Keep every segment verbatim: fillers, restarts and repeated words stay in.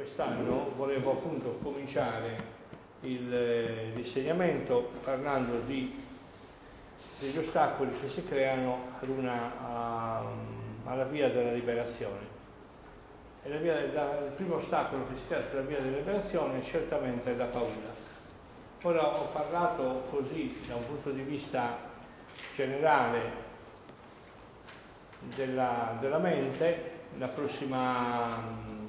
quest'anno volevo appunto cominciare il, l'insegnamento parlando di, degli ostacoli che si creano ad una, a, alla via della liberazione. E la via, la, il primo ostacolo che si crea sulla via della liberazione certamente è la paura. Ora ho parlato così da un punto di vista generale della, della mente. La prossima mh,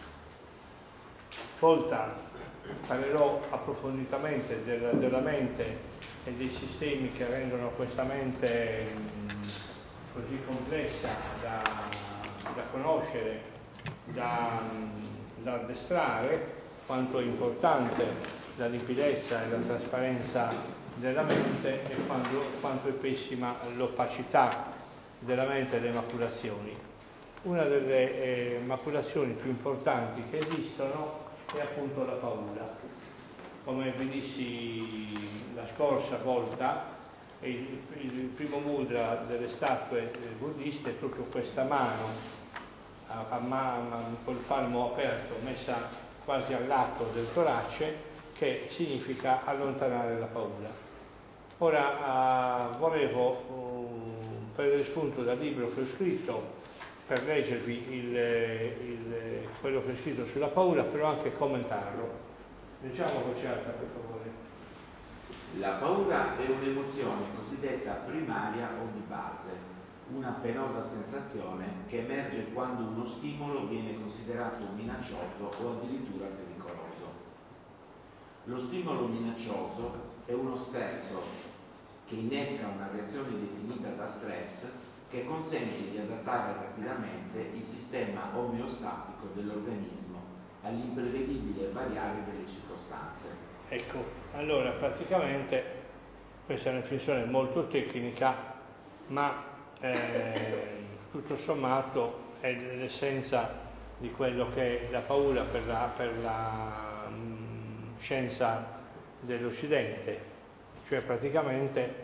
volta parlerò approfonditamente della, della mente e dei sistemi che rendono questa mente mh, così complessa da, da conoscere, da, da addestrare, quanto è importante la limpidezza e la trasparenza della mente e quanto, quanto è pessima l'opacità della mente e le maculazioni. Una delle eh, maculazioni più importanti che esistono è appunto la paura. Come vi dissi la scorsa volta, il, il primo mudra delle statue buddiste è proprio questa mano, a, a mano, col palmo aperto, messa quasi al lato del torace, che significa allontanare la paura. Ora uh, volevo uh, prendere spunto dal libro che ho scritto per leggervi il, il, quello che ho scritto sulla paura, però anche commentarlo. Leggiamo voce alta, per favore. La paura è un'emozione cosiddetta primaria o di base, una penosa sensazione che emerge quando uno stimolo viene considerato minaccioso o addirittura pericoloso. Lo stimolo minaccioso è uno stesso che innesca una reazione definita da stress che consente di adattare rapidamente il sistema omeostatico dell'organismo all'imprevedibile variare delle circostanze. Ecco, allora praticamente questa è una definizione molto tecnica, ma eh, tutto sommato è l'essenza di quello che è la paura per la, per la mh, scienza dell'Occidente. Cioè praticamente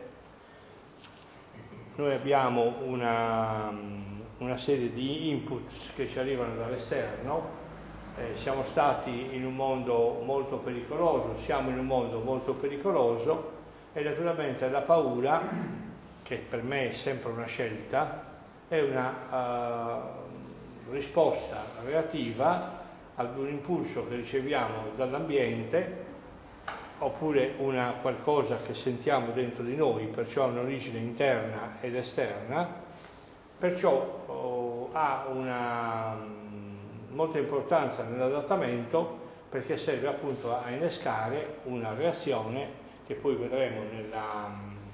noi abbiamo una, una serie di inputs che ci arrivano dall'esterno. Eh, siamo stati in un mondo molto pericoloso, siamo in un mondo molto pericoloso e naturalmente la paura, che per me è sempre una scelta, è una uh, risposta relativa ad un impulso che riceviamo dall'ambiente oppure una qualcosa che sentiamo dentro di noi, perciò ha un'origine interna ed esterna, perciò oh, ha una molta importanza nell'adattamento perché serve appunto a innescare una reazione che poi vedremo nella,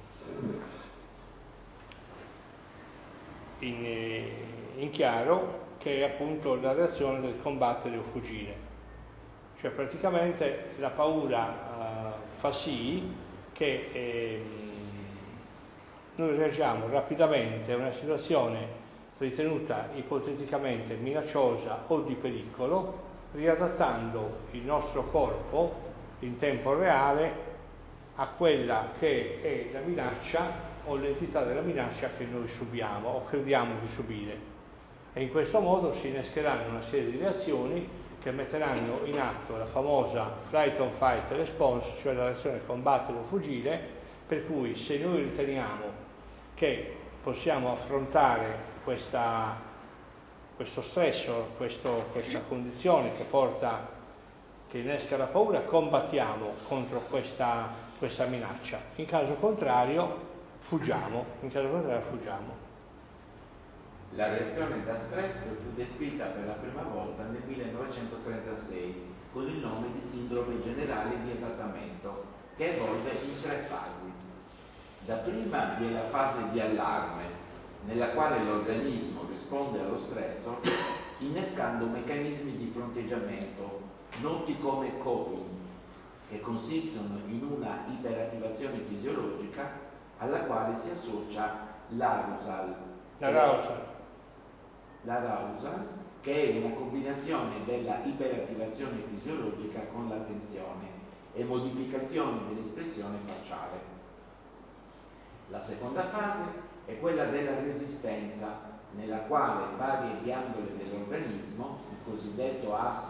in, in chiaro, che è appunto la reazione del combattere o fuggire. Cioè praticamente la paura uh, fa sì che eh, noi reagiamo rapidamente a una situazione ritenuta ipoteticamente minacciosa o di pericolo, riadattando il nostro corpo in tempo reale a quella che è la minaccia o l'entità della minaccia che noi subiamo o crediamo di subire. E in questo modo si innescheranno una serie di reazioni che metteranno in atto la famosa flight on fight response, cioè la reazione combattere o fuggire, per cui se noi riteniamo che possiamo affrontare questa, questo stressor, questo, questa condizione che porta, che innesca la paura, combattiamo contro questa, questa minaccia. In caso contrario fuggiamo, in caso contrario fuggiamo. La reazione da stress fu descritta per la prima volta nel millenovecentotrentasei con il nome di sindrome generale di adattamento, che evolve in tre fasi. Dapprima vi è la fase di allarme, nella quale l'organismo risponde allo stressor innescando meccanismi di fronteggiamento noti come coping, che consistono in una iperattivazione fisiologica alla quale si associa l'arousal. L'arousal. L'arousal, che è una combinazione della iperattivazione fisiologica con l'attenzione e modificazioni dell'espressione facciale. La seconda fase è quella della resistenza, nella quale varie ghiandole dell'organismo, il cosiddetto asse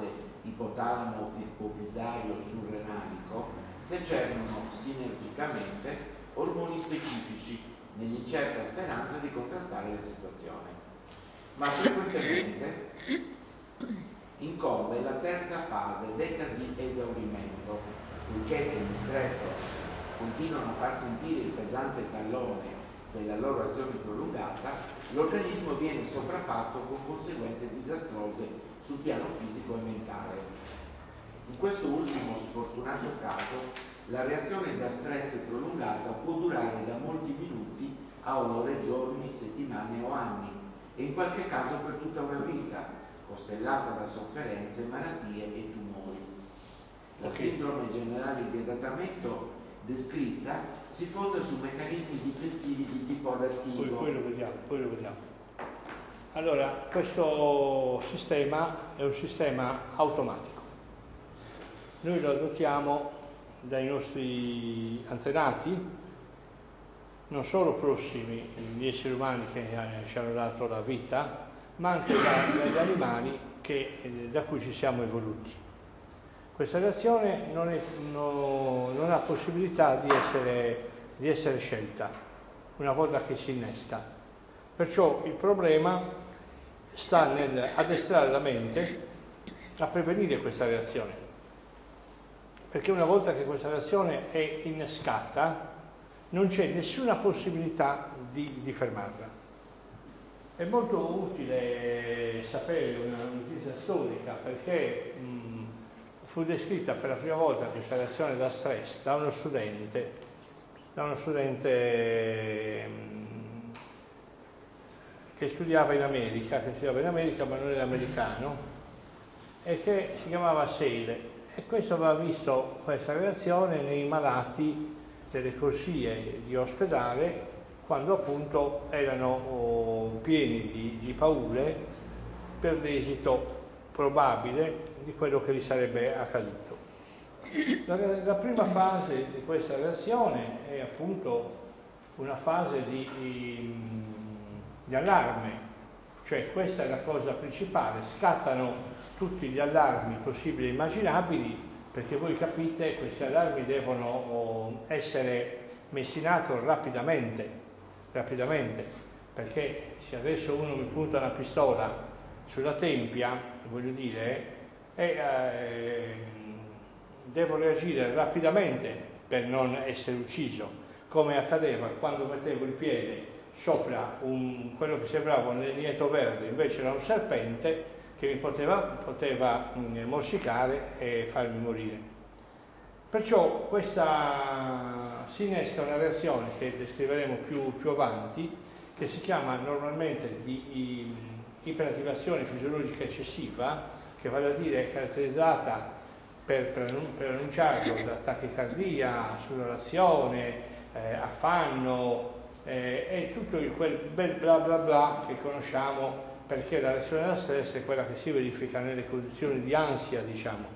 ipotalamo ipofisario surrenalico, secernano sinergicamente ormoni specifici nell'incerta speranza di contrastare la situazione. Ma frequentemente incombe la terza fase, detta di esaurimento, poiché se gli stressor continuano a far sentire il pesante tallone della loro azione prolungata, l'organismo viene sopraffatto con conseguenze disastrose sul piano fisico e mentale. In questo ultimo sfortunato caso, la reazione da stress prolungata può durare da molti minuti a ore, giorni, settimane o anni, e in qualche caso per tutta una vita, costellata da sofferenze, malattie e tumori. La Okay. sindrome generale di adattamento descritta si fonda su meccanismi difensivi di tipo adattivo. Poi, poi lo vediamo, poi lo vediamo. Allora, questo sistema è un sistema automatico. Noi lo adottiamo dai nostri antenati, non solo prossimi, gli esseri umani che ci hanno dato la vita, ma anche da, dagli animali che, eh, da cui ci siamo evoluti. Questa reazione non, è, no, non ha possibilità di essere, di essere scelta una volta che si innesta. Perciò il problema sta nel addestrare la mente a prevenire questa reazione. Perché una volta che questa reazione è innescata, non c'è nessuna possibilità di, di fermarla. È molto utile sapere una notizia storica perché mh, fu descritta per la prima volta questa reazione da stress da uno studente, da uno studente mh, che studiava in America, che studiava in America ma non era americano, e che si chiamava Seile. E questo aveva visto questa reazione nei malati delle corsie di ospedale quando appunto erano oh, pieni di, di paure per l'esito probabile di quello che gli sarebbe accaduto. La, la prima fase di questa reazione è appunto una fase di, di, di allarme, cioè questa è la cosa principale, scattano tutti gli allarmi possibili e immaginabili, perché voi capite questi allarmi devono oh, essere messi in atto rapidamente, rapidamente, perché se adesso uno mi punta una pistola sulla tempia, voglio dire, eh, eh, devo reagire rapidamente per non essere ucciso, come accadeva quando mettevo il piede sopra un, quello che sembrava un legnetto verde, invece era un serpente che mi poteva, poteva mh, morsicare e farmi morire. Perciò questa si innesca una reazione che descriveremo più, più avanti, che si chiama normalmente di iperattivazione fisiologica eccessiva, che vale a dire è caratterizzata per, per, per annunciarlo da tachicardia, sudorazione, eh, affanno eh, e tutto il, quel bel bla bla bla che conosciamo, perché la reazione da stress è quella che si verifica nelle condizioni di ansia, diciamo.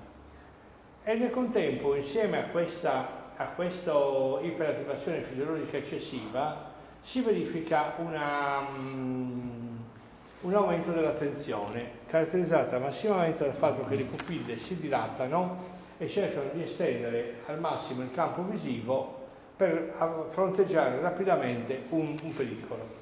E nel contempo, insieme a questa, a questa iperattivazione fisiologica eccessiva, si verifica una, um, un aumento della tensione, caratterizzata massimamente dal fatto che le pupille si dilatano e cercano di estendere al massimo il campo visivo per fronteggiare rapidamente un, un pericolo.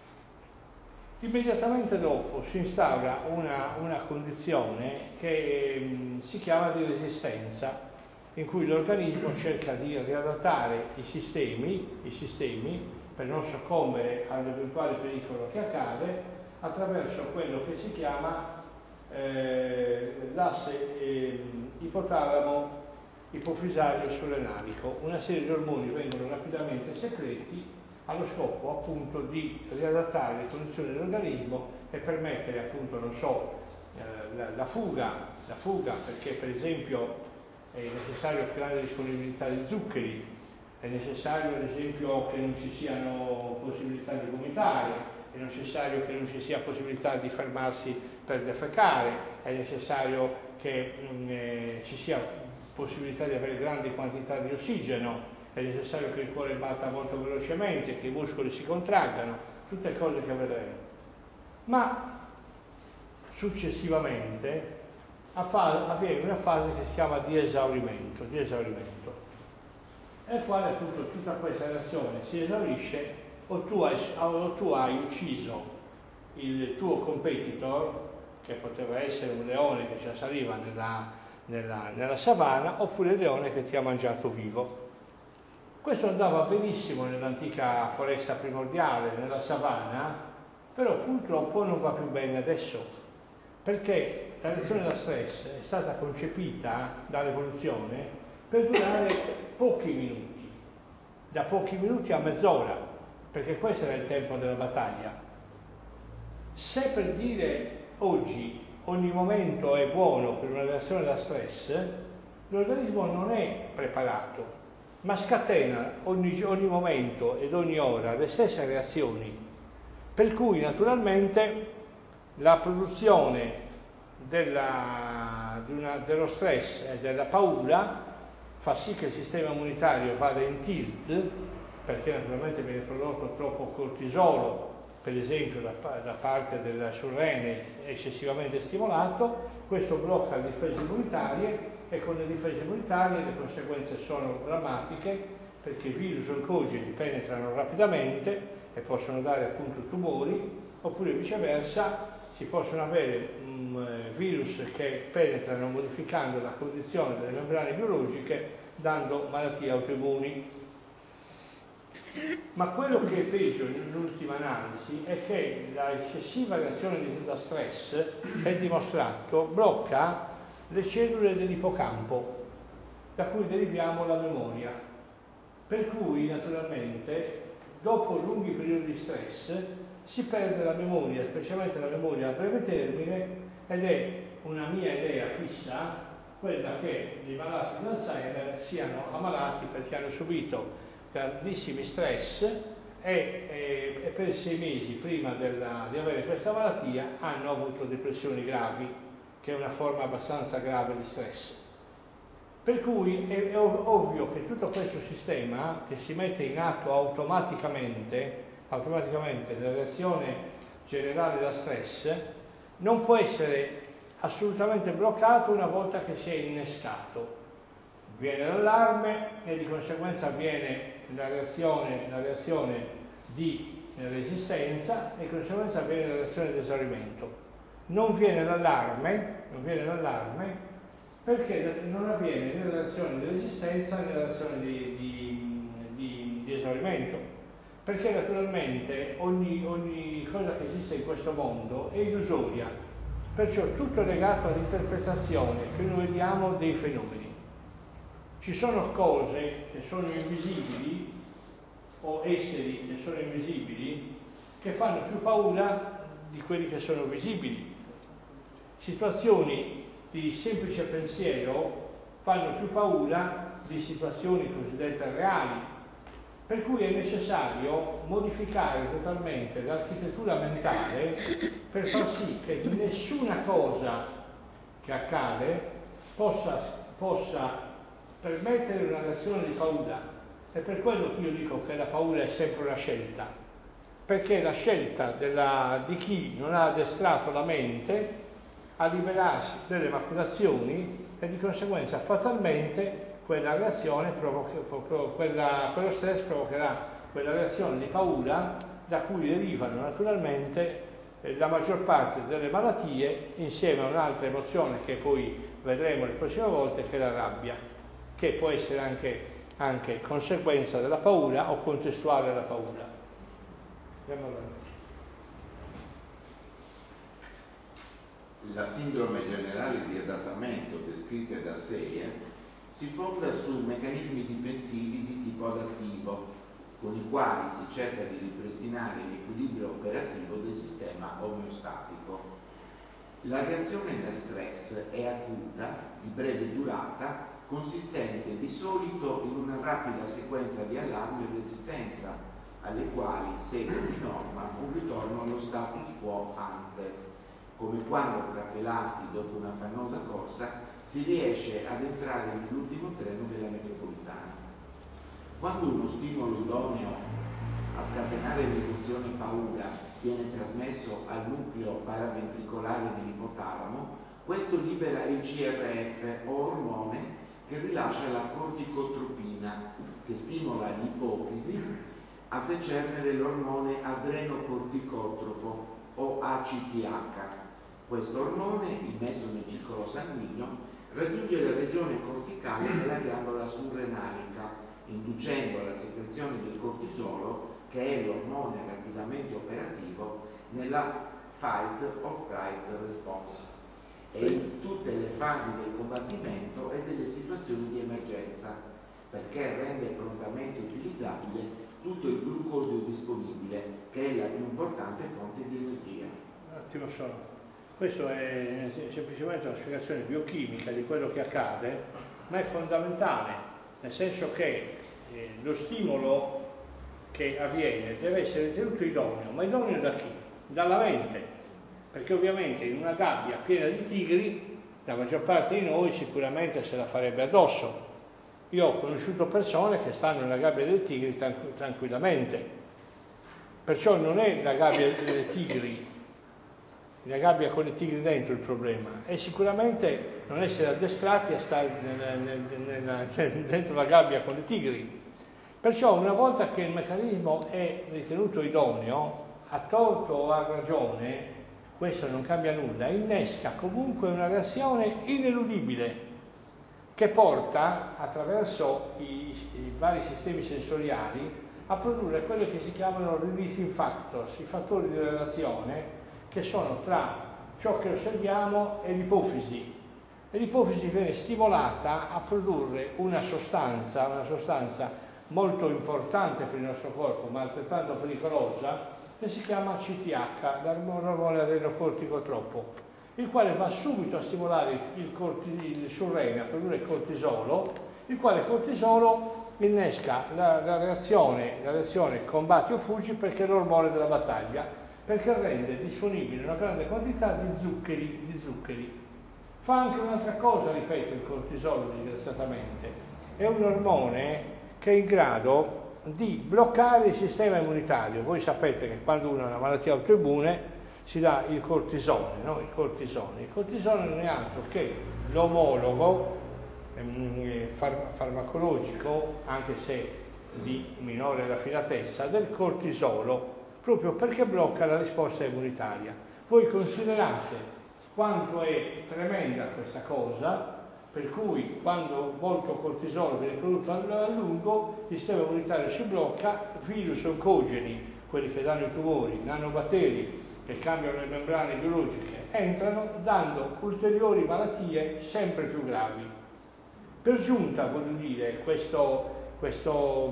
Immediatamente dopo si instaura una, una condizione che mh, si chiama di resistenza, in cui l'organismo cerca di riadattare i sistemi, i sistemi per non soccombere all'eventuale pericolo che accade, attraverso quello che si chiama eh, l'asse eh, ipotalamo ipofisario surrenalico. Una serie di ormoni vengono rapidamente secreti allo scopo appunto di riadattare le condizioni dell'organismo e permettere appunto, non so, eh, la, la fuga, la fuga perché per esempio è necessario creare disponibilità di zuccheri, è necessario ad esempio che non ci siano possibilità di vomitare, è necessario che non ci sia possibilità di fermarsi per defecare, è necessario che mh, eh, ci sia possibilità di avere grandi quantità di ossigeno, è necessario che il cuore batta molto velocemente, che i muscoli si contraggano, tutte cose che vedremo. Ma successivamente avviene una fase che si chiama di esaurimento, di esaurimento, nel quale appunto tutta questa reazione si esaurisce o tu hai, o tu hai ucciso il tuo competitor, che poteva essere un leone che ci assaliva nella, nella, nella savana, oppure il leone che ti ha mangiato vivo. Questo andava benissimo nell'antica foresta primordiale, nella savana, però purtroppo non va più bene adesso, perché la reazione da stress è stata concepita dall'evoluzione per durare pochi minuti, da pochi minuti a mezz'ora, perché questo era il tempo della battaglia. Se per dire oggi ogni momento è buono per una reazione da stress, l'organismo non è preparato, ma scatena ogni, ogni momento ed ogni ora le stesse reazioni, per cui naturalmente la produzione della, di una, dello stress e della paura fa sì che il sistema immunitario vada in tilt, perché naturalmente viene prodotto troppo cortisolo, per esempio da, da parte del surrene eccessivamente stimolato. Questo blocca le difese immunitarie e con le difese immunitarie le conseguenze sono drammatiche, perché i virus oncogeni penetrano rapidamente e possono dare appunto tumori, oppure viceversa si possono avere um, virus che penetrano modificando la condizione delle membrane biologiche, dando malattie autoimmuni. Ma quello che è peggio nell'ultima analisi è che la eccessiva reazione da stress, è dimostrato, blocca le cellule dell'ippocampo, da cui deriviamo la memoria. Per cui naturalmente dopo lunghi periodi di stress si perde la memoria, specialmente la memoria a breve termine, ed è una mia idea fissa quella che i malati di Alzheimer siano ammalati perché hanno subito grandissimi stress e, e, e per sei mesi prima della, di avere questa malattia hanno avuto depressioni gravi, che è una forma abbastanza grave di stress. Per cui è, è ovvio che tutto questo sistema che si mette in atto automaticamente, automaticamente nella reazione generale da stress, non può essere assolutamente bloccato una volta che si è innescato. Viene l'allarme e di conseguenza avviene la reazione, la reazione di resistenza e di conseguenza avviene la reazione di esaurimento. Non viene l'allarme, non viene l'allarme perché non avviene né la reazione di resistenza né la reazione di, di, di, di esaurimento, perché naturalmente ogni, ogni cosa che esiste in questo mondo è illusoria, perciò tutto è legato all'interpretazione che noi diamo dei fenomeni. Ci sono cose che sono invisibili o esseri che sono invisibili che fanno più paura di quelli che sono visibili. Situazioni di semplice pensiero fanno più paura di situazioni cosiddette reali, per cui è necessario modificare totalmente l'architettura mentale per far sì che nessuna cosa che accade possa, possa permettere una reazione di paura. È per quello che io dico che la paura è sempre una scelta, perché la scelta della, di chi non ha addestrato la mente a liberarsi delle maculazioni e di conseguenza fatalmente quella reazione provoca, quella, quello stress provocherà quella reazione di paura da cui derivano naturalmente eh, la maggior parte delle malattie, insieme a un'altra emozione che poi vedremo le prossime volte, che è la rabbia, che può essere anche, anche conseguenza della paura o contestuale alla paura. Andiamo avanti. La sindrome generale di adattamento descritta da Seyer si fonda su meccanismi difensivi di tipo adattivo, con i quali si cerca di ripristinare l'equilibrio operativo del sistema omeostatico. La reazione da stress è acuta, di breve durata, consistente di solito in una rapida sequenza di allarme e resistenza, alle quali segue di norma un ritorno allo status quo ante, come quando tra pelati dopo una fannosa corsa si riesce ad entrare nell'ultimo treno della metropolitana. Quando uno stimolo idoneo a scatenare l'emozione paura viene trasmesso al nucleo paraventricolare dell'ipotalamo, Questo libera il G R F o ormone che rilascia la corticotropina, che stimola l'ipofisi a secernere l'ormone adrenocorticotropo o A C T H. Questo ormone, immesso nel circolo sanguigno, raggiunge la regione corticale della ghiandola surrenalica, inducendo la secrezione del cortisolo, che è l'ormone rapidamente operativo nella fight or flight response e in tutte le fasi del combattimento e delle situazioni di emergenza, perché rende prontamente utilizzabile tutto il glucosio disponibile, che è la più importante fonte di energia. Un attimo solo. Questo è semplicemente una spiegazione biochimica di quello che accade, ma è fondamentale, nel senso che eh, lo stimolo che avviene deve essere ritenuto idoneo, ma idoneo da chi? Dalla mente, perché ovviamente in una gabbia piena di tigri la maggior parte di noi sicuramente se la farebbe addosso. Io ho conosciuto persone che stanno nella gabbia dei tigri tranqu- tranquillamente, perciò non è la gabbia dei tigri, la gabbia con i tigri dentro il problema, è sicuramente non essere addestrati a stare nella, nella, nella, dentro la gabbia con i tigri. Perciò una volta che il meccanismo è ritenuto idoneo, a torto o a ragione, questo non cambia nulla, innesca comunque una reazione ineludibile che porta attraverso i, i vari sistemi sensoriali a produrre quello che si chiamano releasing factors, i fattori di relazione che sono tra ciò che osserviamo e l'ipofisi. E l'ipofisi viene stimolata a produrre una sostanza, una sostanza molto importante per il nostro corpo, ma altrettanto pericolosa, che si chiama C T H, l'ormone adrenocorticotropo, il quale va subito a stimolare il, corti, il surrene, a produrre il cortisolo, il quale cortisolo innesca la, la, reazione, la reazione combatti o fuggi, perché è l'ormone della battaglia, perché rende disponibile una grande quantità di zuccheri, di zuccheri. Fa anche un'altra cosa, ripeto, il cortisolo, disgraziatamente, è un ormone che è in grado di bloccare il sistema immunitario. Voi sapete che quando uno ha una malattia autoimmune si dà il cortisone, no? Il cortisone. Il cortisone non è altro che l'omologo ehm, far- farmacologico, anche se di minore raffinatezza, del cortisolo, proprio perché blocca la risposta immunitaria. Voi considerate quanto è tremenda questa cosa, per cui quando molto cortisolo viene prodotto a lungo, il sistema immunitario si blocca, virus oncogeni, quelli che danno i tumori, nanobatteri che cambiano le membrane biologiche, entrano dando ulteriori malattie sempre più gravi. Per giunta, voglio dire, questo, questo,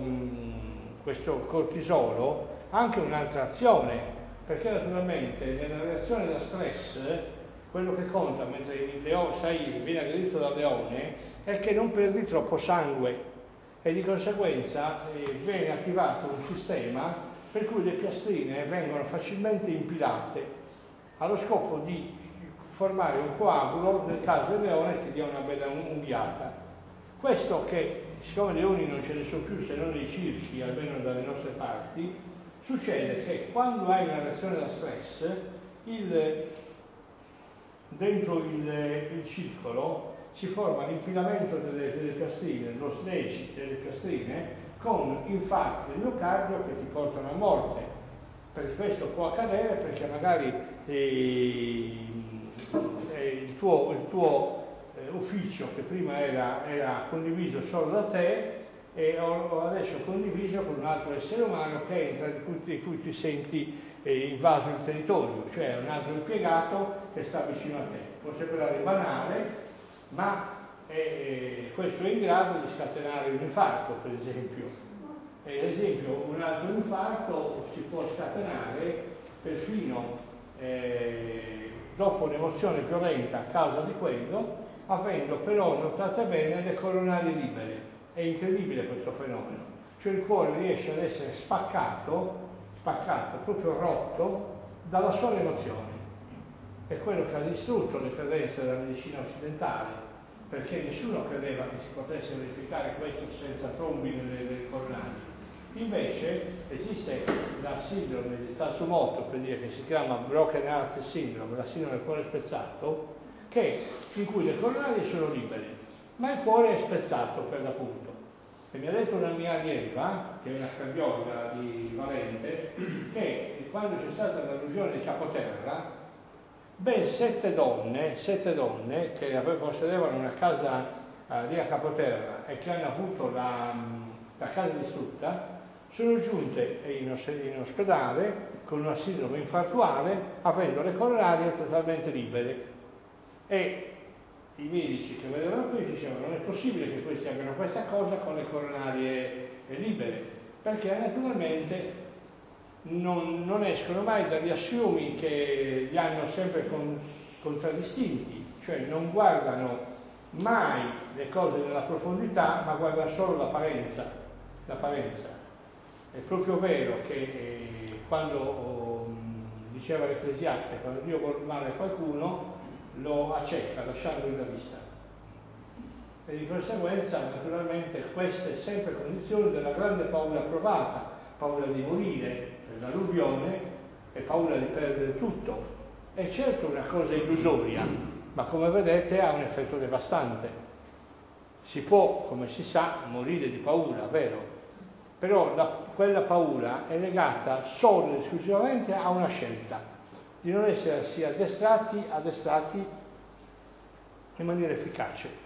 mh, questo cortisolo ha anche un'altra azione, perché naturalmente nella reazione da stress quello che conta mentre il leone, sai, viene aggredito dal leone, è che non perdi troppo sangue e di conseguenza eh, viene attivato un sistema per cui le piastrine vengono facilmente impilate allo scopo di formare un coagulo nel caso del leone che dia una bella unghiata. Questo che, siccome leoni non ce ne sono più se non nei circhi, almeno dalle nostre parti, succede che quando hai una reazione da stress, il dentro il, il circolo si forma l'impilamento delle, delle piastrine, lo sledge delle piastrine, con infarti del miocardio che ti portano a morte. Per questo può accadere perché magari eh, il tuo, il tuo eh, ufficio, che prima era, era condiviso solo da te, e adesso condiviso con un altro essere umano che entra, di cui, di cui ti senti eh, invaso il territorio, cioè un altro impiegato che sta vicino a te. Può sembrare banale, ma è, è, questo è in grado di scatenare un infarto, per esempio. E, ad esempio, un altro infarto si può scatenare perfino eh, dopo un'emozione violenta a causa di quello, avendo però, notate bene, le coronarie libere. È incredibile questo fenomeno, cioè il cuore riesce ad essere spaccato, spaccato, proprio rotto dalla sola emozione. È quello che ha distrutto le credenze della medicina occidentale, perché nessuno credeva che si potesse verificare questo senza trombi nelle, nelle coronarie. Invece esiste la sindrome di Tatsumoto, per dire, che si chiama Broken Heart Syndrome, la sindrome del cuore spezzato, che, in cui le coronarie sono libere, ma il cuore è spezzato per l'appunto. E mi ha detto una mia allieva, che è una cardiologa di Valente, che quando c'è stata l'alluvione di Capoterra, ben sette donne, sette donne che possedevano una casa eh, lì a Capoterra e che hanno avuto la, la casa distrutta, sono giunte in, in ospedale con una sindrome infartuale, avendo le coronarie totalmente libere. E i medici che vedevano questo dicevano: non è possibile che questi abbiano questa cosa con le coronarie libere, perché naturalmente non, non escono mai dagli assiomi che li hanno sempre con, contraddistinti, cioè non guardano mai le cose nella profondità, ma guardano solo l'apparenza. l'apparenza. È proprio vero che eh, quando oh, diceva l'Ecclesiaste, quando Dio vuole male a qualcuno lo acceca lasciandogli la vista, e di conseguenza naturalmente questa è sempre condizione della grande paura provata, paura di morire per l'alluvione e paura di perdere tutto. È certo una cosa illusoria, ma come vedete ha un effetto devastante. Si può, come si sa, morire di paura, vero? Però la, quella paura è legata solo ed esclusivamente a una scelta di non essersi addestrati, addestrati in maniera efficace.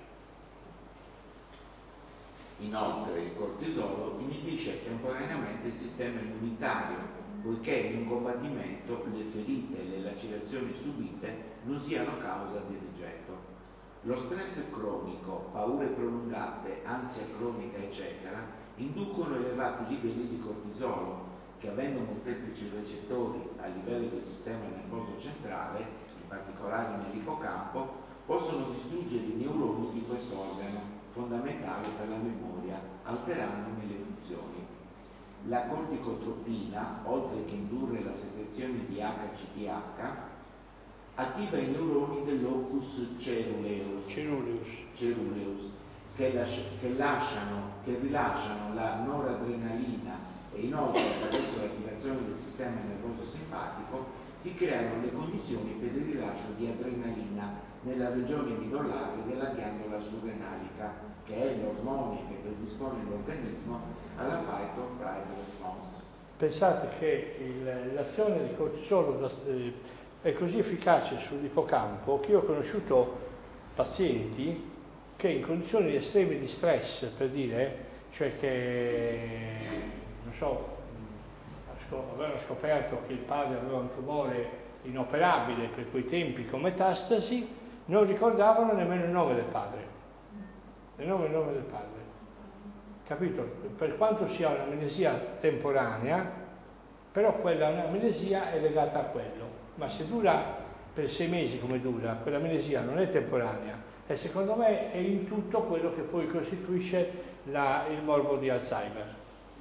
Inoltre il cortisolo inibisce temporaneamente il sistema immunitario, poiché in un combattimento le ferite e le lacerazioni subite non siano causa di rigetto. Lo stress cronico, paure prolungate, ansia cronica, eccetera, inducono elevati livelli di cortisolo, che avendo molteplici recettori a livello del sistema nervoso centrale, in particolare nell'ippocampo, possono distruggere i neuroni di questo organo, fondamentale per la memoria, alterandone le funzioni. La corticotropina, oltre che indurre la secrezione di H C P H, attiva i neuroni del locus ceruleus, Ceruleus. ceruleus che, lascia, che, lasciano, che rilasciano la noradrenalina, e inoltre attraverso l'attivazione del sistema nervoso simpatico si creano le condizioni per il rilascio di adrenalina nella regione midollare della ghiandola surrenalica, che è l'ormone che predispone l'organismo alla fight or flight response. Pensate che il, l'azione di cortisolo eh, è così efficace sull'ippocampo che io ho conosciuto pazienti che in condizioni estreme di stress, per dire, cioè che, non so, avevano scoperto che il padre aveva un tumore inoperabile per quei tempi con metastasi, non ricordavano nemmeno il nome del padre. Il nome, il nome del padre. Capito? Per quanto sia un'amnesia temporanea, però quella un'amnesia è legata a quello. Ma se dura per sei mesi come dura, quell'amnesia non è temporanea, e secondo me è in tutto quello che poi costituisce la, il morbo di Alzheimer.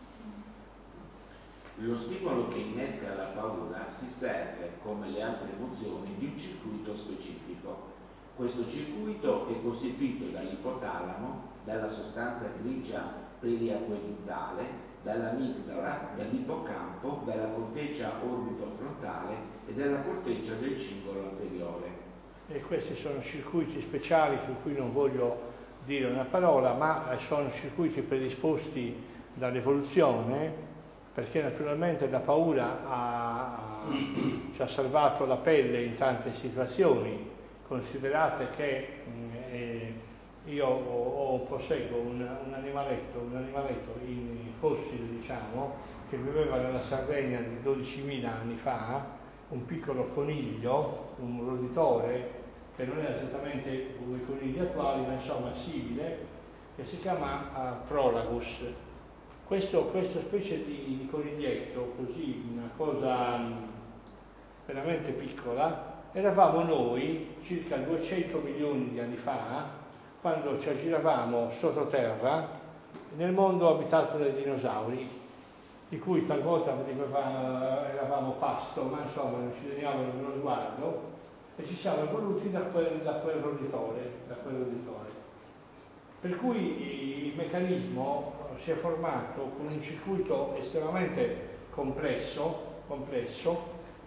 Lo stimolo che innesca la paura si serve, come le altre emozioni, di un circuito specifico. Questo circuito è costituito dall'ipotalamo, dalla sostanza grigia periacquedutale, dall'amigdala, dall'ippocampo, dalla corteccia orbitofrontale e dalla corteccia del cingolo anteriore. E questi sono circuiti speciali su cui non voglio dire una parola, ma sono circuiti predisposti dall'evoluzione, perché naturalmente la paura ha, ci ha salvato la pelle in tante situazioni. Considerate che eh, io ho, ho, posseggo un, un animaletto, un animaletto in fossile, diciamo, che viveva nella Sardegna di dodicimila anni fa, un piccolo coniglio, un roditore, che non è esattamente come i conigli attuali, ma insomma simile, che si chiama uh, Prolagus. Questo, questa specie di, di coniglietto, così, una cosa um, veramente piccola, eravamo noi circa duecento milioni di anni fa, quando ci aggiravamo sottoterra nel mondo abitato dai dinosauri, di cui talvolta eravamo pasto, ma insomma non ci teniamo nello sguardo, e ci siamo evoluti da quel, da quel roditore, da quel roditore. Per cui il meccanismo si è formato con un circuito estremamente complesso, complesso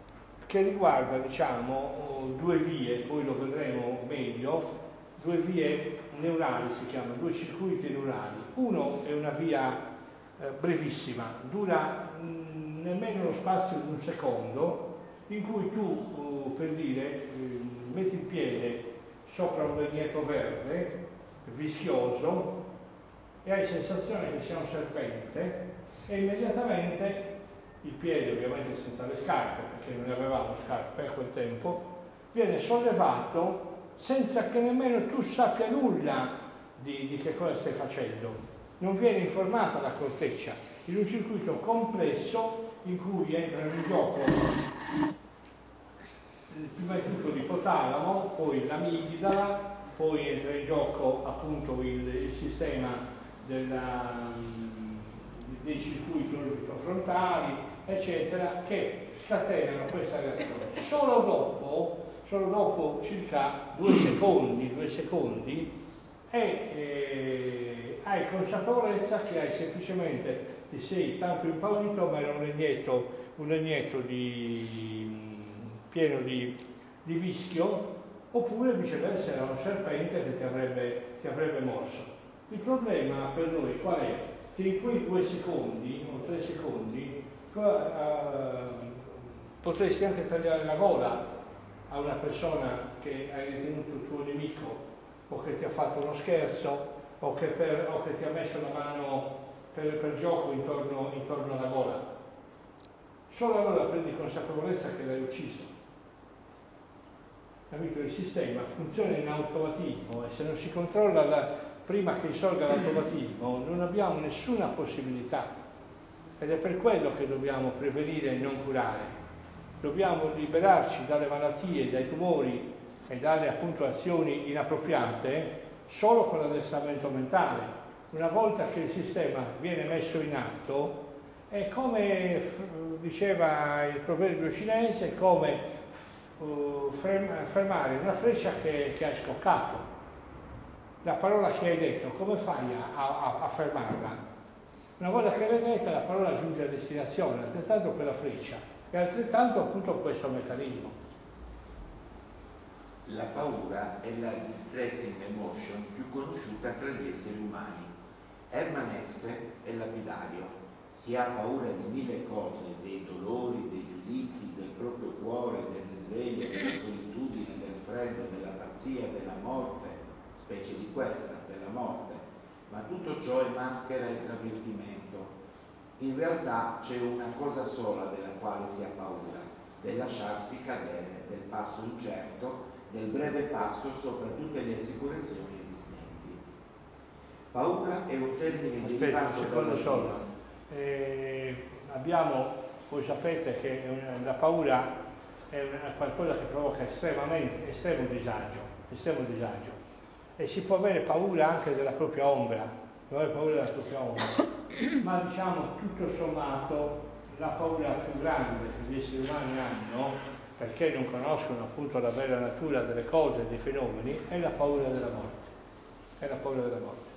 che riguarda, diciamo, due vie, poi lo vedremo meglio, due vie neurali si chiamano, due circuiti neurali. Uno è una via eh, brevissima, dura mh, nemmeno lo spazio di un secondo, in cui tu, uh, per dire, eh, metti il piede sopra un legnetto verde, vischioso, e hai sensazione che sia un serpente, e immediatamente il piede, ovviamente senza le scarpe, perché non ne avevamo scarpe a quel tempo, viene sollevato senza che nemmeno tu sappia nulla di, di che cosa stai facendo. Non viene informata la corteccia, in un circuito complesso in cui entrano in gioco prima di tutto l'ipotalamo, poi l'amigdala, poi entra in gioco appunto il, il sistema della, dei circuiti orbitofrontali, eccetera, che scatenano questa reazione. Solo dopo, solo dopo circa due secondi, due secondi, e eh, hai consapevolezza che hai semplicemente, ti sei tanto impaurito, ma era un legnetto, un legnetto di, pieno di, di vischio, oppure viceversa era un serpente che ti avrebbe, ti avrebbe morso. Il problema per noi qual è? Che in quei due secondi o tre secondi tu, uh, potresti anche tagliare la gola a una persona che hai ritenuto tuo nemico, o che ti ha fatto uno scherzo, o che, per, o che ti ha messo la mano per, per gioco intorno, intorno alla gola. Solo allora prendi consapevolezza che l'hai ucciso. Capito? Il sistema funziona in automatismo e se non si controlla la, prima che risolga l'automatismo non abbiamo nessuna possibilità, ed è per quello che dobbiamo prevenire e non curare. Dobbiamo liberarci dalle malattie, dai tumori e dalle appunto azioni inappropriate solo con l'addestramento mentale. Una volta che il sistema viene messo in atto, è come diceva il proverbio cinese, è come uh, fermare una freccia che, che hai scoccato. La parola che hai detto, come fai a, a, a fermarla? Una volta che l'hai detta, la parola giunge a destinazione, altrettanto quella freccia. E altrettanto appunto questo meccanismo. La paura è la distressing emotion più conosciuta tra gli esseri umani. Hermann Hesse è lapidario. Si ha paura di mille cose, dei dolori, dei giudizi, del proprio cuore, del risveglio, della solitudine, del freddo, della pazzia, della morte, specie di questa, della morte. Ma tutto ciò è maschera e travestimento. In realtà c'è una cosa sola della quale si ha paura, del lasciarsi cadere, del passo incerto, del breve passo sopra tutte le assicurazioni esistenti. Paura è un termine Aspetta, derivato un secondo dal solo. Eh, abbiamo, voi sapete che la paura è una, qualcosa che provoca estremamente, estremo disagio, estremo disagio. E si può avere paura anche della propria ombra, si può avere paura della propria ombra. Ma diciamo tutto sommato la paura più grande che gli esseri umani hanno, perché non conoscono appunto la vera natura delle cose, dei fenomeni, è la paura della morte. È la paura della morte.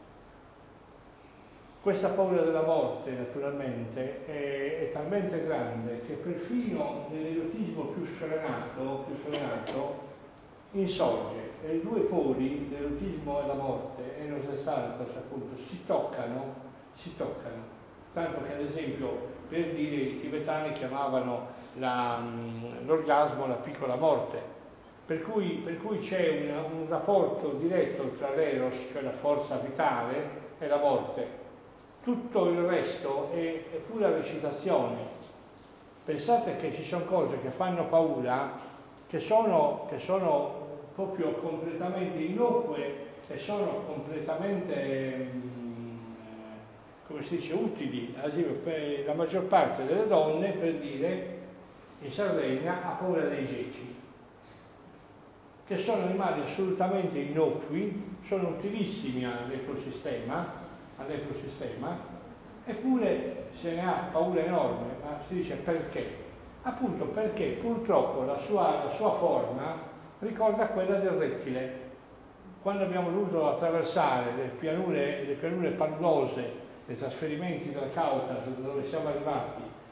Questa paura della morte naturalmente è, è talmente grande che perfino nell'erotismo più sfrenato, più sfrenato insorge, e i due poli, l'erotismo e la morte, Eros e Thanatos appunto, si toccano si toccano, tanto che ad esempio per dire i tibetani chiamavano la, l'orgasmo la piccola morte, per cui, per cui c'è un, un rapporto diretto tra l'eros, cioè la forza vitale, e la morte. Tutto il resto è, è pura recitazione. Pensate che ci sono cose che fanno paura, che sono, che sono proprio completamente innocue e sono completamente come si dice, utili. Ad esempio, per la maggior parte delle donne, per dire, in Sardegna ha paura dei gechi, che sono animali assolutamente innocui, sono utilissimi all'ecosistema, all'ecosistema, eppure se ne ha paura enorme. Ma si dice perché? Appunto perché purtroppo la sua, la sua forma ricorda quella del rettile. Quando abbiamo dovuto attraversare le pianure, le pianure pallose, dei trasferimenti dal Caucaso, da dove siamo arrivati,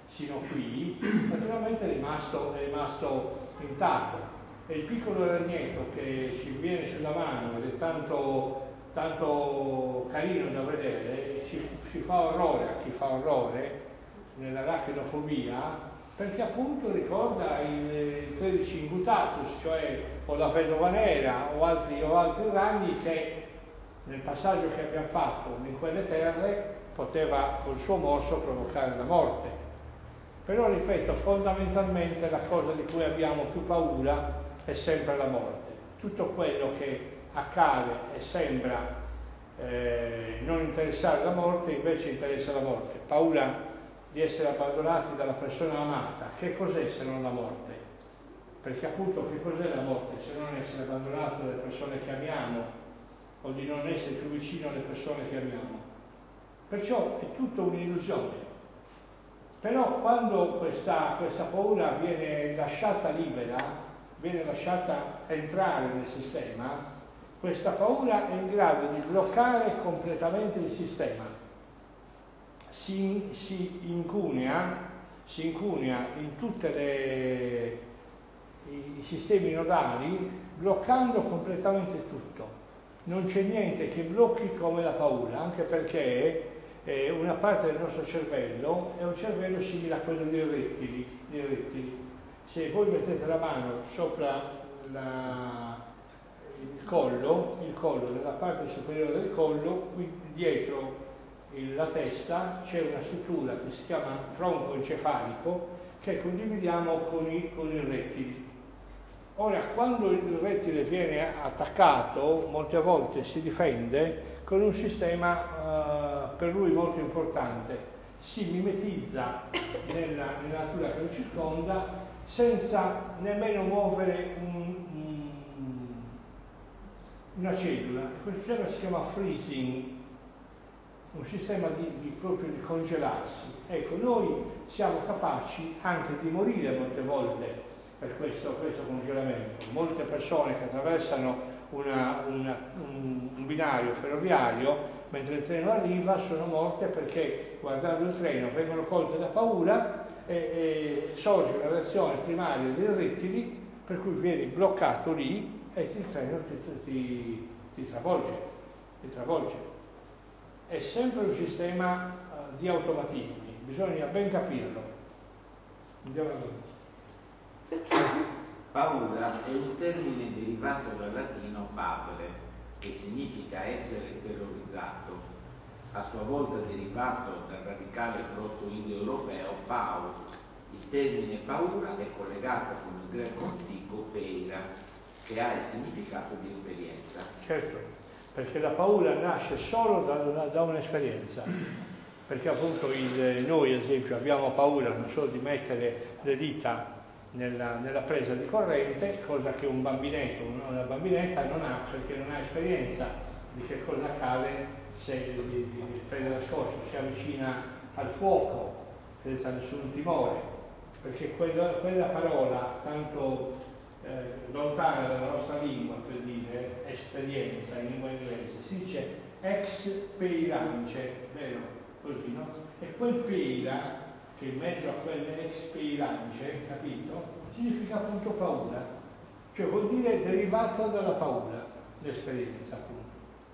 sino qui, naturalmente è rimasto, è rimasto intatto. E il piccolo ragnetto che ci viene sulla mano ed è tanto, tanto carino da vedere, ci, ci fa orrore a chi fa orrore nell'arachnofobia, perché appunto ricorda il tredici Ingutatus, cioè o la vedova nera o altri, o altri ragni che nel passaggio che abbiamo fatto in quelle terre poteva col suo morso provocare la morte. Però ripeto, fondamentalmente la cosa di cui abbiamo più paura è sempre la morte. Tutto quello che accade e sembra eh, non interessare la morte invece interessa la morte. Paura di essere abbandonati dalla persona amata. Che cos'è se non la morte? Perché appunto che cos'è la morte se non essere abbandonato dalle persone che amiamo o di non essere più vicino alle persone che amiamo? Perciò è tutto un'illusione. Però quando questa, questa paura viene lasciata libera, viene lasciata entrare nel sistema, questa paura è in grado di bloccare completamente il sistema. Si, si incunea, si incunea in tutti i sistemi nodali, bloccando completamente tutto. Non c'è niente che blocchi come la paura, anche perché eh, una parte del nostro cervello è un cervello simile a quello dei rettili. Dei rettili. Se voi mettete la mano sopra la, il collo, il collo, nella parte superiore del collo, qui dietro la testa c'è una struttura che si chiama tronco encefalico che condividiamo con i, con i rettili. Ora, quando il rettile viene attaccato, molte volte si difende con un sistema uh, per lui molto importante. Si mimetizza nella, nella natura che lo circonda senza nemmeno muovere un, un, una cellula. Questo sistema si chiama freezing, un sistema di, di proprio di congelarsi. Ecco, noi siamo capaci anche di morire molte volte per questo, questo congelamento. Molte persone che attraversano una, una, un, un binario ferroviario mentre il treno arriva sono morte perché guardando il treno vengono colte da paura e, e sorge una reazione primaria dei rettili per cui vieni bloccato lì e il treno ti, ti, ti travolge, ti travolge. È sempre un sistema uh, di automatismi, bisogna ben capirlo. Andiamo avanti. Paura è un termine derivato dal latino pavere, che significa essere terrorizzato, a sua volta derivato dal radicale proto-indoeuropeo paur. Il termine paura è collegato con il greco antico peira, che ha il significato di esperienza. Certo, perché la paura nasce solo da, da, da un'esperienza. Perché appunto il, noi ad esempio abbiamo paura non solo di mettere le dita Nella, nella presa di corrente, cosa che un bambinetto, una bambinetta non ha, perché non ha esperienza di che cosa accade se il preda nascosto si avvicina al fuoco senza nessun timore, perché quella, quella parola tanto eh, lontana dalla nostra lingua, per dire esperienza in lingua inglese, si dice ex peirance, vero? Così, no? E quel peira, che in mezzo a quell'ex peirance, capito? Significa appunto paura, cioè vuol dire derivata dalla paura, l'esperienza appunto.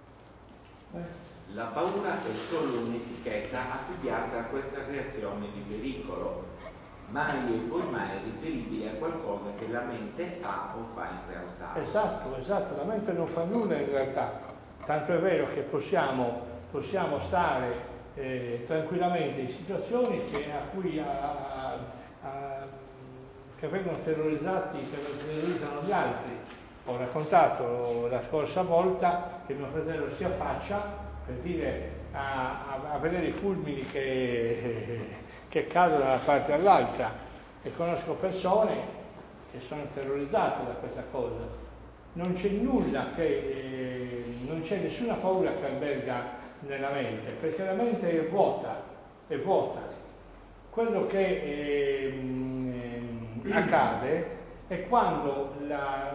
Eh? La paura è solo un'etichetta affibbiata a questa reazione di pericolo, mai e poi mai riferibile a qualcosa che la mente ha o fa in realtà. Esatto, esatto, la mente non fa nulla in realtà, tanto è vero che possiamo, possiamo stare eh, tranquillamente in situazioni che, a cui a, a, a, che vengono terrorizzati, che terrorizzano gli altri. Ho raccontato la scorsa volta che mio fratello si affaccia per dire a, a, a vedere i fulmini che, che cadono da una parte all'altra, e conosco persone che sono terrorizzate da questa cosa. Non c'è nulla che, eh, non c'è nessuna paura che alberga nella mente, perché la mente è vuota, è vuota. Quello che eh, eh, accade è quando la,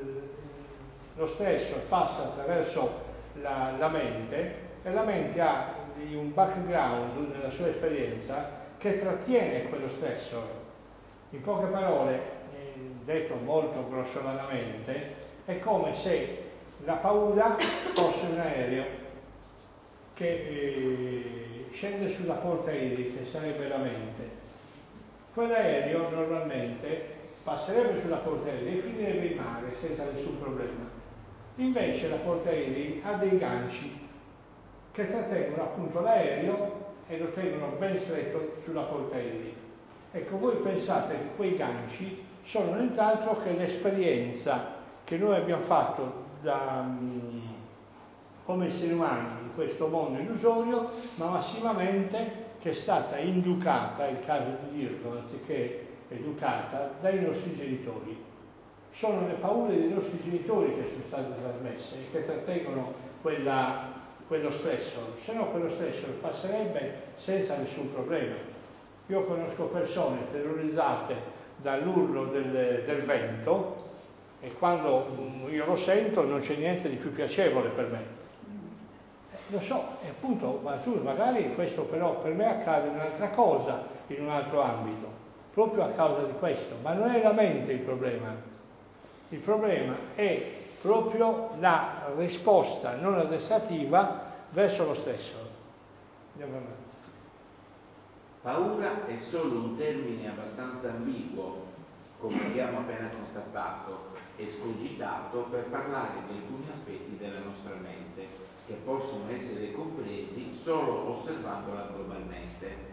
lo stress passa attraverso la, la mente, e la mente ha un background nella sua esperienza che trattiene quello stressor. In poche parole, eh, detto molto grossolanamente, è come se la paura fosse un aereo che eh, scende sulla porta aerei, che sarebbe la mente. Quell'aereo normalmente passerebbe sulla porta aerei e finirebbe in mare senza nessun problema. Invece la porta aerei ha dei ganci che trattengono appunto l'aereo e lo tengono ben stretto sulla porta aerei. Ecco, voi pensate che quei ganci sono nient'altro che l'esperienza che noi abbiamo fatto da, come esseri umani in questo mondo illusorio, ma massimamente che è stata inducata, è il caso di dirlo, anziché educata, dai nostri genitori. Sono le paure dei nostri genitori che sono state trasmesse e che trattengono quella, quello stressor, se no quello stressor passerebbe senza nessun problema. Io conosco persone terrorizzate dall'urlo del, del vento e quando io lo sento non c'è niente di più piacevole per me. Lo so, e appunto, ma tu magari questo però per me accade un'altra cosa in un altro ambito, proprio a causa di questo, ma non è la mente il problema. Il problema è proprio la risposta non addestrativa verso lo stesso. Andiamo avanti. Paura è solo un termine abbastanza ambiguo, come abbiamo appena constatato, e scogitato per parlare di alcuni aspetti della nostra mente che possono essere compresi solo osservandola globalmente.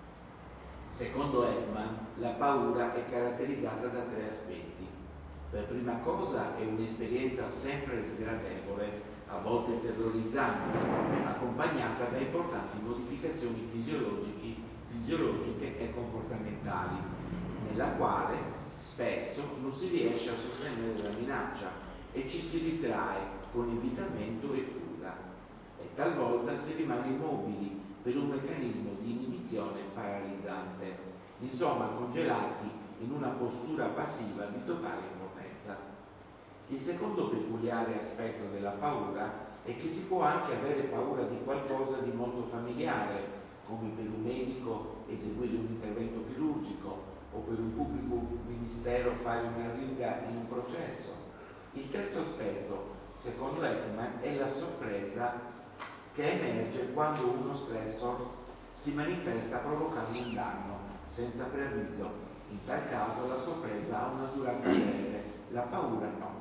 Secondo Ekman, la paura è caratterizzata da tre aspetti. Per prima cosa è un'esperienza sempre sgradevole, a volte terrorizzante, accompagnata da importanti modificazioni fisiologiche, fisiologiche e comportamentali, nella quale spesso non si riesce a sostenere la minaccia e ci si ritrae con evitamento e fuga, e talvolta si rimane immobili per un meccanismo di inibizione paralizzante, insomma congelati in una postura passiva di totale impotenza. Il secondo peculiare aspetto della paura è che si può anche avere paura di qualcosa di molto familiare, come per un medico eseguire un intervento chirurgico o per un pubblico ministero fare una riga in un processo. Il terzo aspetto, secondo Ekman, è la sorpresa che emerge quando uno stressor si manifesta provocando un danno senza preavviso. In tal caso la sorpresa ha una durata breve, la paura no.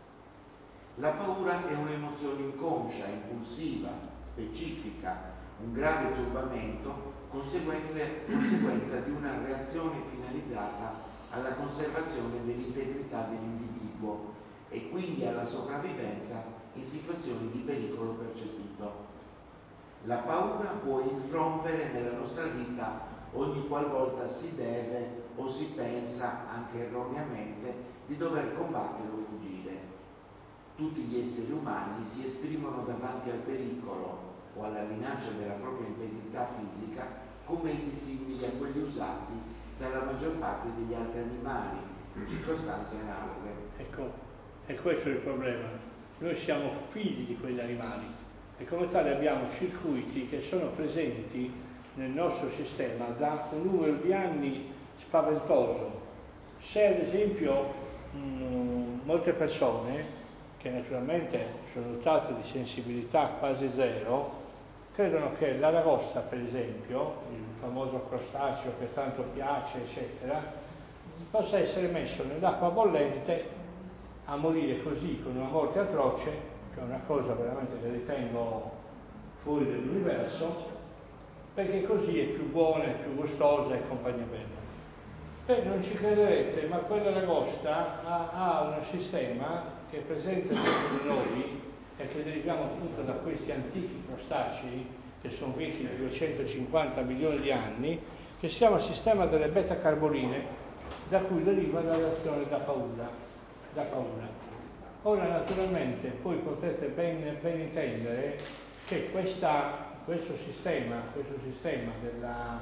La paura è un'emozione inconscia, impulsiva, specifica, un grave turbamento, conseguenza di una reazione finalizzata alla conservazione dell'integrità dell'individuo e quindi alla sopravvivenza in situazioni di pericolo percepito. La paura può irrompere nella nostra vita ogni qualvolta si deve o si pensa, anche erroneamente, di dover combattere o fuggire. Tutti gli esseri umani si esprimono davanti al pericolo o alla minaccia della propria integrità fisica con mezzi simili a quelli usati dalla maggior parte degli altri animali in circostanze analoghe. Ecco, e questo è il problema. Noi siamo figli di quegli animali e come tale abbiamo circuiti che sono presenti nel nostro sistema da un numero di anni spaventoso. Se ad esempio mh, molte persone che naturalmente sono dotate di sensibilità quasi zero, credono che l'aragosta, per esempio, il famoso crostaceo che tanto piace, eccetera, possa essere messo nell'acqua bollente a morire così, con una morte atroce, che è una cosa veramente che ritengo fuori dall'universo, perché così è più buona, è più gustosa e compagnia bella. Beh, non ci crederete, ma quella aragosta ha, ha un sistema che è presente dentro di noi e che deriviamo appunto da questi antichi crostacei che sono vecchi di duecentocinquanta milioni di anni, che si chiama il sistema delle beta-carboline, da cui deriva la reazione da paura. Da paura. Ora naturalmente voi potete ben, ben intendere che questa, questo sistema, questo sistema della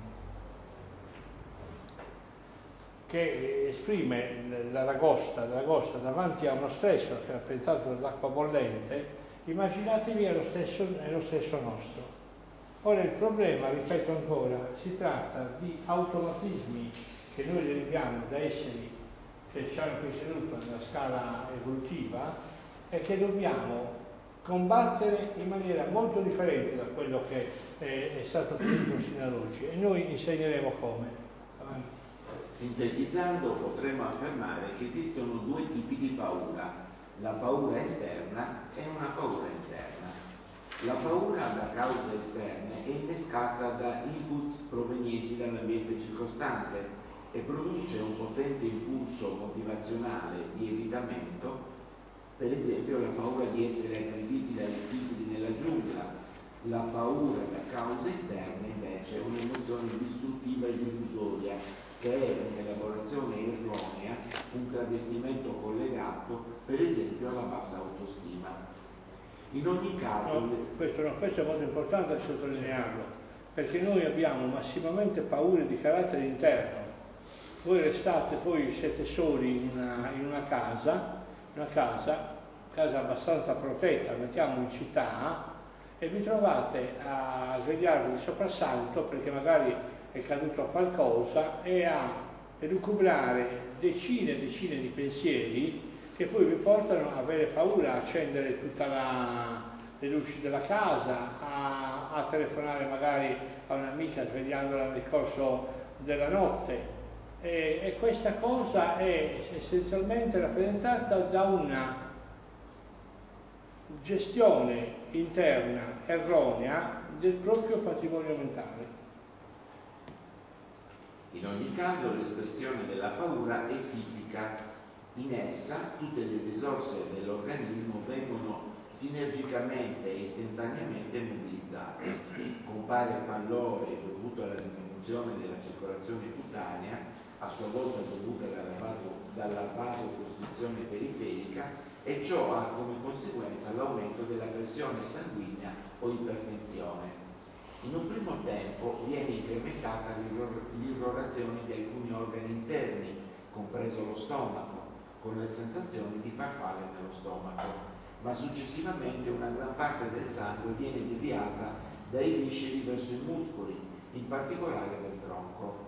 che esprime l'aragosta, l'aragosta davanti a uno stress che è rappresentato dall'acqua bollente, immaginatevi è lo stesso, è lo stesso nostro. Ora il problema, ripeto ancora, si tratta di automatismi che noi deriviamo da esseri che ci hanno preceduto nella scala evolutiva e che dobbiamo combattere in maniera molto differente da quello che è, è stato fatto fino ad oggi, e noi insegneremo come. Avanti. Sintetizzando, potremmo affermare che esistono due tipi di paura, la paura esterna e una paura interna. La paura da cause esterne è innescata da inputs provenienti dall'ambiente circostante e produce un potente impulso motivazionale di evitamento, per esempio la paura di essere aggrediti dai tigri nella giungla. La paura da cause interne invece è un'emozione distruttiva ed illusoria, che è un'elaborazione erronea, un travestimento collegato per esempio alla bassa autostima. In ogni caso... No, questo, no, questo è molto importante sottolinearlo, perché noi abbiamo massimamente paure di carattere interno. Voi restate, voi siete soli in una, in una casa, una casa, casa abbastanza protetta, mettiamo in città, e vi trovate a svegliarvi di soprassalto perché magari è caduto qualcosa e a elucubrare decine e decine di pensieri che poi vi portano a avere paura, a accendere tutte le luci della casa, a, a telefonare magari a un'amica svegliandola nel corso della notte. E, e questa cosa è essenzialmente rappresentata da una gestione interna erronea del proprio patrimonio mentale. In ogni caso l'espressione della paura è tipica. In essa tutte le risorse dell'organismo vengono sinergicamente e istantaneamente mobilizzate. Compare pallore dovuto alla diminuzione della circolazione cutanea, a sua volta dovuta dalla, vaso, dalla vasocostrizione periferica, e ciò ha come conseguenza l'aumento della pressione sanguigna o ipertensione. In un primo tempo viene incrementata l'irrorazione di alcuni organi interni, compreso lo stomaco, con le sensazioni di farfalle nello stomaco, ma successivamente una gran parte del sangue viene deviata dai visceri verso i muscoli, in particolare del tronco.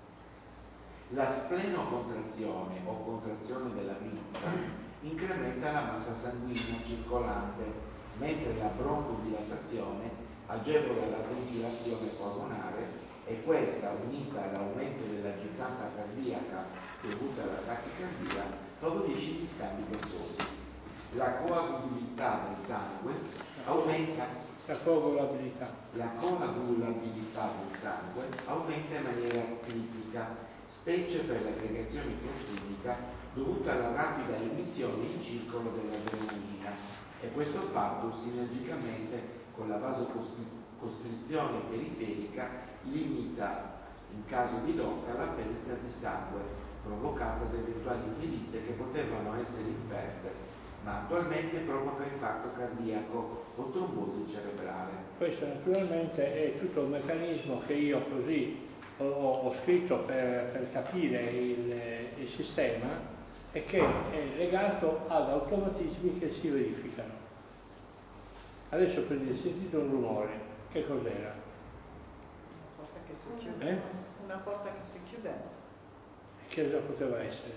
La splenocontrazione o contrazione della milza incrementa la massa sanguigna circolante, mentre la broncodilatazione agevola la ventilazione polmonare, e questa, unita all'aumento della gittata cardiaca dovuta alla tachicardia, favorisce gli scambi gassosi. La coagulabilità del sangue aumenta la coagulabilità. La coagulabilità del sangue aumenta in maniera critica, specie per l'aggregazione plasmidica dovuta alla rapida emissione in circolo dell'adrenalina, e questo fatto sinergicamente con la vasocostrizione periferica limita, in caso di lotta, la perdita di sangue provocata da eventuali ferite che potevano essere inferte, ma attualmente provoca infarto cardiaco o trombosi cerebrale. Questo naturalmente è tutto un meccanismo che io così ho, ho scritto per, per capire il, il sistema, e che è legato ad automatismi che si verificano. Adesso per dire, sentite un rumore, che cos'era? Una porta che si chiude. Eh? Una porta che si chiude. Che cosa poteva essere?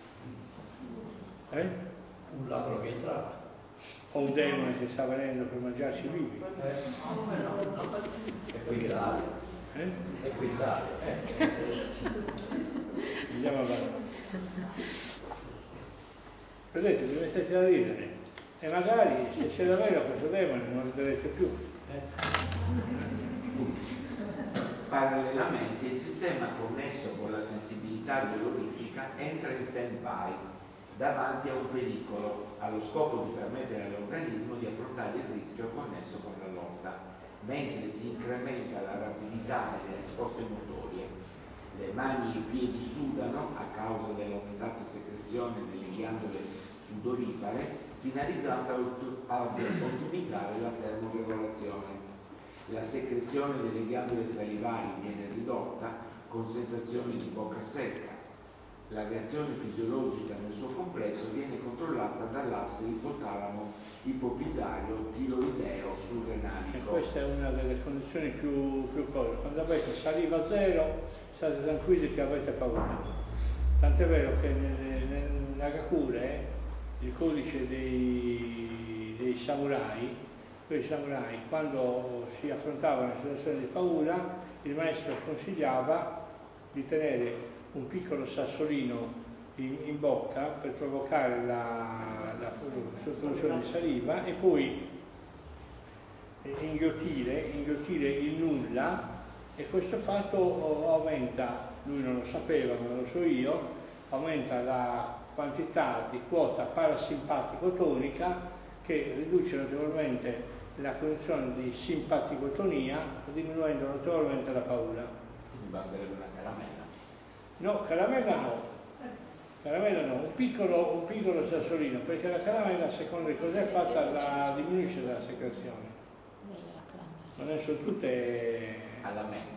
Eh? Un ladro che entrava. O un demone che sta venendo per mangiarci vivi? Eh, è qui grave. Eh? È qui grave. Eh. Andiamo avanti. Vedete, vi mettete a ridere. E magari, se c'è davvero questo demone, non lo vedrete più. Parallelamente, il sistema connesso con la sensibilità biologica entra in stand-by davanti a un pericolo, allo scopo di permettere all'organismo di affrontare il rischio connesso con la lotta, mentre si incrementa la rapidità delle risposte motorie. Le mani e i piedi sudano a causa dell'aumentata secrezione delle ghiandole sudoripare, finalizzata ad ottimizzare la termoregolazione. La secrezione delle ghiandole salivari viene ridotta con sensazioni di bocca secca. La reazione fisiologica nel suo complesso viene controllata dall'asse ipotalamo ipofisario tiroideo surrenalico. questa è una delle condizioni più, più cose. Quando avete saliva a zero, state tranquilli che avete paura. Tant'è vero che nel, nel Nagakure, il codice dei, dei samurai, quei samurai, quando si affrontavano una situazione di paura, il maestro consigliava di tenere un piccolo sassolino in, in bocca per provocare la, la produzione di saliva e poi inghiottire, inghiottire il nulla, e questo fatto aumenta, lui non lo sapeva ma lo so io, aumenta la quantità di quota parasimpatico-tonica che riduce notevolmente la condizione di simpaticotonia, diminuendo notevolmente la paura. Quindi basterebbe una caramella. No, caramella no, caramella no, un piccolo, un piccolo sassolino, perché la caramella, secondo di cos'è fatta, la diminuisce la secrezione. Non è sono tutte alla menta.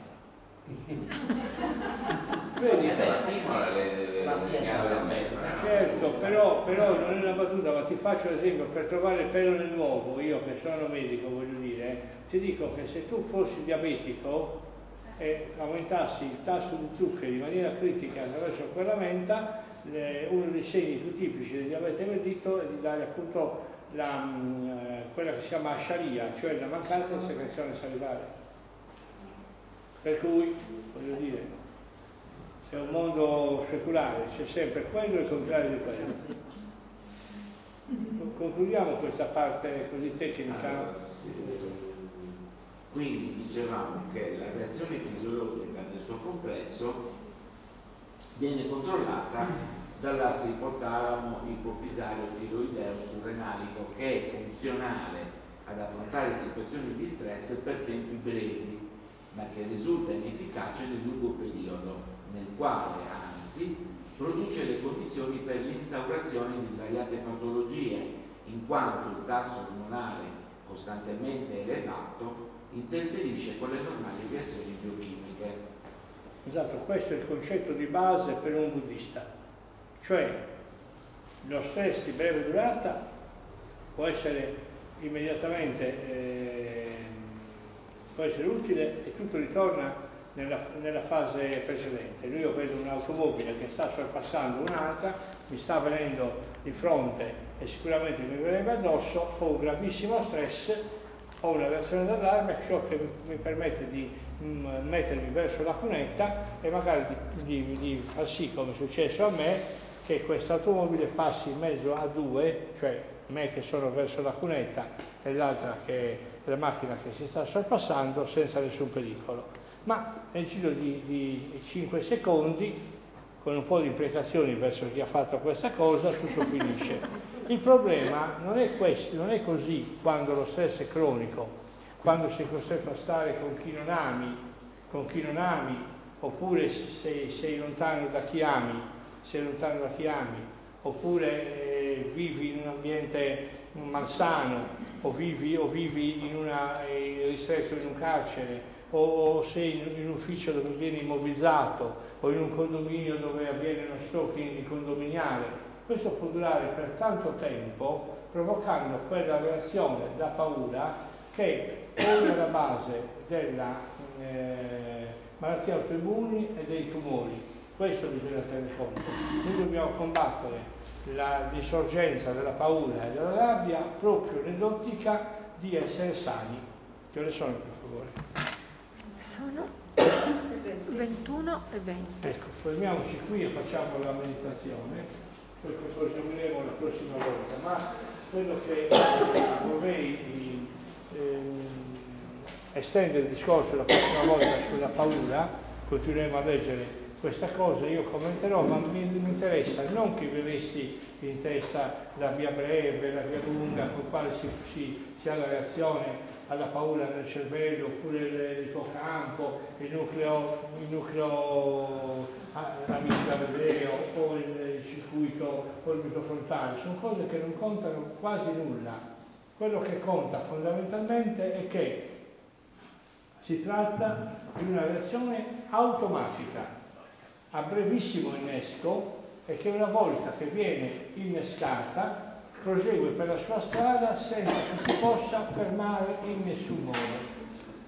Vedi? Beh, stimola le La pietra alla menta. Certo, però, però non è una battuta, ma ti faccio l'esempio, per trovare il pelo nell'uovo, io che sono medico voglio dire, eh, ti dico che se tu fossi diabetico e aumentassi il tasso di zucchero in maniera critica attraverso quella menta, le, uno dei segni più tipici del diabete mellito è di dare appunto la, mh, quella che si chiama asciaria, cioè la mancanza di secrezione salivare. Per cui, voglio dire, è un mondo secolare, c'è sempre quello e il contrario di quello. Concludiamo questa parte così tecnica. Allora, sì. Quindi dicevamo che la reazione fisiologica nel suo complesso viene controllata dall'asse ipotalamo ipofisario tiroideo surrenalico, che è funzionale ad affrontare situazioni di stress per tempi brevi, ma che risulta inefficace nel lungo periodo, nel quale anzi produce le condizioni per l'instaurazione di svariate patologie, in quanto il tasso ormonale costantemente elevato interferisce con le normali reazioni biochimiche. Esatto, questo è il concetto di base per un buddista, cioè lo stress di breve durata può essere immediatamente eh, può essere utile e tutto ritorna nella, nella fase precedente. Lui, io vedo un'automobile che sta sorpassando un'altra, mi sta venendo di fronte e sicuramente mi verrebbe addosso, ho un gravissimo stress, ho una reazione d'allarme, ciò che mi permette di mh, mettermi verso la cunetta e magari di, di, di far sì, come è successo a me, che questa automobile passi in mezzo a due, cioè me che sono verso la cunetta e l'altra che è la macchina che si sta sorpassando senza nessun pericolo. Ma nel giro di, di cinque secondi, con un po' di imprecazioni verso chi ha fatto questa cosa, tutto finisce. Il problema non è questo, non è così quando lo stress è cronico, quando sei costretto a stare con chi non ami, con chi non ami, oppure sei, sei lontano da chi ami, sei lontano da chi ami, oppure eh, vivi in un ambiente malsano, o vivi, o vivi in una, eh, ristretto in un carcere, o, o sei in, in un ufficio dove vieni immobilizzato, o in un condominio dove avviene uno stalking condominiale. Questo può durare per tanto tempo, provocando quella reazione da paura che pone alla base della eh, malattia autoimmuni e dei tumori. Questo bisogna tenere conto. Noi dobbiamo combattere la risorgenza della paura e della rabbia proprio nell'ottica di essere sani. Che ore sono, per favore? Sono ventuno e venti. Ecco, fermiamoci qui e facciamo la meditazione, poi proseguiremo la prossima volta, ma quello che eh, vorrei eh, estendere il discorso la prossima volta sulla paura, continueremo a leggere questa cosa, io commenterò, ma mi, mi interessa non che vi resti in testa la via breve, la via lunga, con quale si, si, si ha la reazione alla paura nel cervello, oppure l'ippocampo, il nucleo, il nucleo amigdaleo o il circuito orbitofrontale. Sono cose che non contano quasi nulla. Quello che conta fondamentalmente è che si tratta di una reazione automatica, a brevissimo innesco, e che una volta che viene innescata prosegue per la sua strada senza che si possa fermare in nessun modo.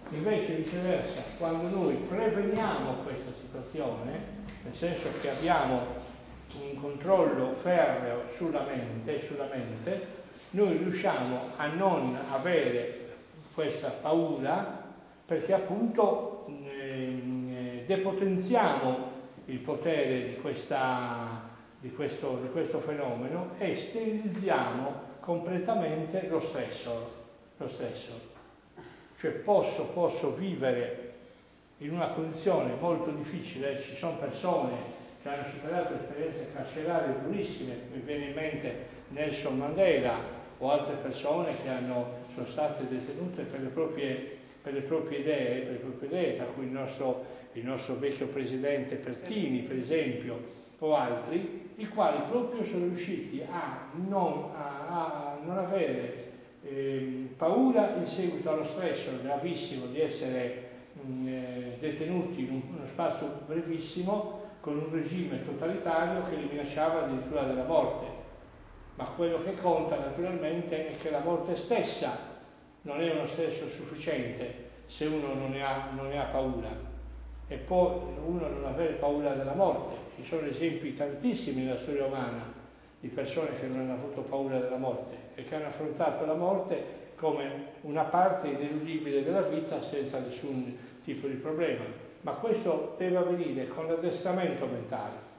Invece viceversa, quando noi preveniamo questa situazione, nel senso che abbiamo un controllo ferreo sulla mente, sulla mente, noi riusciamo a non avere questa paura perché appunto eh, depotenziamo il potere di, questa, di, questo, di questo fenomeno e sterilizziamo completamente lo stressor, lo stressor. Cioè posso, posso vivere in una condizione molto difficile, ci sono persone che hanno superato esperienze carcerarie durissime, mi viene in mente Nelson Mandela o altre persone che hanno, sono state detenute per le proprie, per le proprie idee, per le proprie idee, tra cui il nostro, il nostro vecchio presidente Pertini, per esempio, o altri, i quali proprio sono riusciti a non, a, a non avere eh, paura in seguito allo stress gravissimo di essere mh, eh, detenuti in un, uno spazio brevissimo con un regime totalitario che li minacciava addirittura della morte. Ma quello che conta naturalmente è che la morte stessa non è uno stress sufficiente se uno non ne ha, non ne ha paura. E poi uno non avere paura della morte. Ci sono esempi tantissimi nella storia umana di persone che non hanno avuto paura della morte e che hanno affrontato la morte come una parte ineludibile della vita senza nessun tipo di problema. Ma questo deve avvenire con l'addestramento mentale.